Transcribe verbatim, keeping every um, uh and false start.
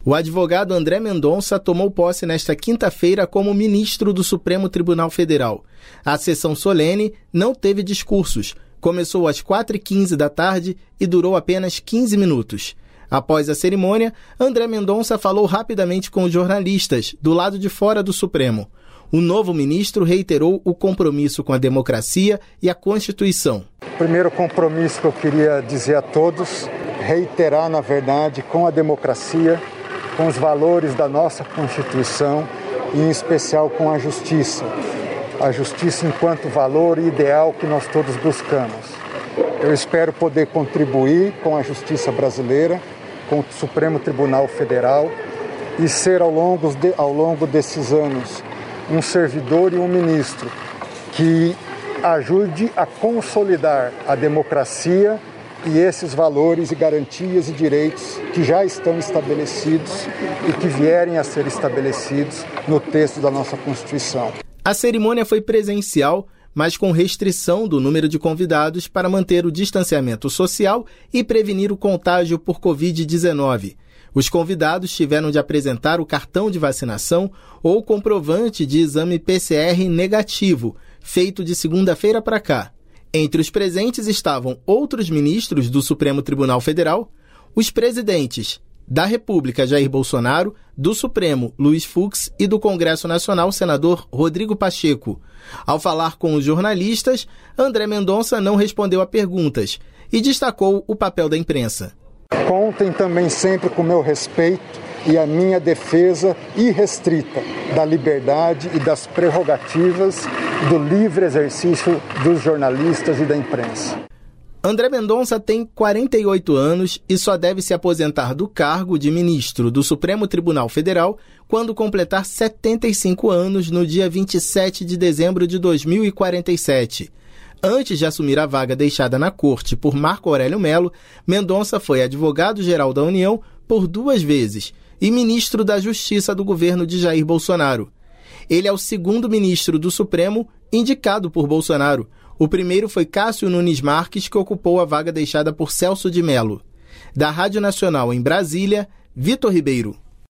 O advogado André Mendonça tomou posse nesta quinta-feira como ministro do Supremo Tribunal Federal. A sessão solene não teve discursos. Começou às quatro e quinze da tarde e durou apenas quinze minutos. Após a cerimônia, André Mendonça falou rapidamente com os jornalistas, do lado de fora do Supremo. O novo ministro reiterou o compromisso com a democracia e a Constituição. O primeiro compromisso que eu queria dizer a todos, reiterar, na verdade, com a democracia, com os valores da nossa Constituição e, em especial, com a justiça. A justiça enquanto valor e ideal que nós todos buscamos. Eu espero poder contribuir com a justiça brasileira, com o Supremo Tribunal Federal e ser, ao longo, de, ao longo desses anos, um servidor e um ministro que ajude a consolidar a democracia e esses valores e garantias e direitos que já estão estabelecidos e que vierem a ser estabelecidos no texto da nossa Constituição. A cerimônia foi presencial, mas com restrição do número de convidados para manter o distanciamento social e prevenir o contágio por covid dezenove. Os convidados tiveram de apresentar o cartão de vacinação ou comprovante de exame P C R negativo, feito de segunda-feira para cá. Entre os presentes estavam outros ministros do Supremo Tribunal Federal, os presidentes da República, Jair Bolsonaro, do Supremo, Luiz Fux, e do Congresso Nacional, senador Rodrigo Pacheco. Ao falar com os jornalistas, André Mendonça não respondeu a perguntas e destacou o papel da imprensa. Contem também sempre com o meu respeito e a minha defesa irrestrita da liberdade e das prerrogativas do livre exercício dos jornalistas e da imprensa. André Mendonça tem quarenta e oito anos e só deve se aposentar do cargo de ministro do Supremo Tribunal Federal quando completar setenta e cinco anos no dia vinte e sete de dezembro de dois mil e quarenta e sete. Antes de assumir a vaga deixada na corte por Marco Aurélio Mello, Mendonça foi advogado-geral da União por duas vezes e ministro da Justiça do governo de Jair Bolsonaro. Ele é o segundo ministro do Supremo indicado por Bolsonaro. O primeiro foi Cássio Nunes Marques, que ocupou a vaga deixada por Celso de Mello. Da Rádio Nacional em Brasília, Vitor Ribeiro.